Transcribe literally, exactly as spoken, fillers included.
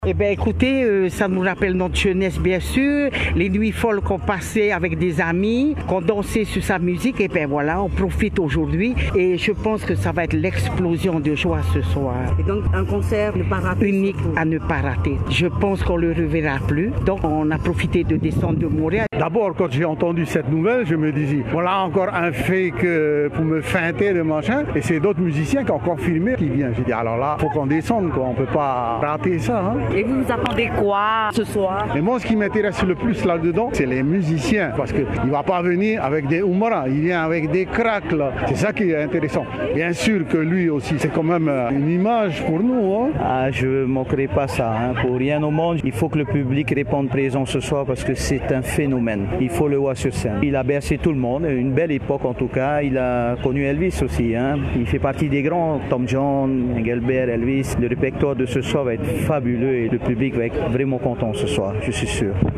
Eh bien, écoutez, euh, ça nous rappelle notre jeunesse, bien sûr, les nuits folles qu'on passait avec des amis, qu'on dansait sur sa musique. Et bien voilà, on profite aujourd'hui. Et je pense que ça va être l'explosion de joie ce soir. Et donc, un concert ne pas rater. Unique à ne pas rater. Je pense qu'on ne le reverra plus. Donc, on a profité de descendre de Montréal. D'abord, quand j'ai entendu cette nouvelle, je me disais, voilà encore un fake euh, pour me feinter le machin. Et c'est d'autres musiciens qui ont encore filmé qui viennent. J'ai dit, alors là, il faut qu'on descende, quoi. On ne peut pas rater ça. Hein. Et vous vous attendez quoi ce soir? Et moi, ce qui m'intéresse le plus là-dedans, c'est les musiciens. Parce qu'il ne va pas venir avec des oumaras, il vient avec des cracks, là. C'est ça qui est intéressant. Bien sûr que lui aussi, c'est quand même une image pour nous. Hein. Ah, je ne manquerai pas ça. Hein. Pour rien au monde, il faut que le public réponde présent ce soir parce que c'est un phénomène. Il faut le voir sur scène. Il a bercé tout le monde, une belle époque en tout cas. Il a connu Elvis aussi. Hein. Il fait partie des grands, Tom Jones, Engelbert, Elvis. Le répertoire de ce soir va être fabuleux et le public va être vraiment content ce soir, je suis sûr.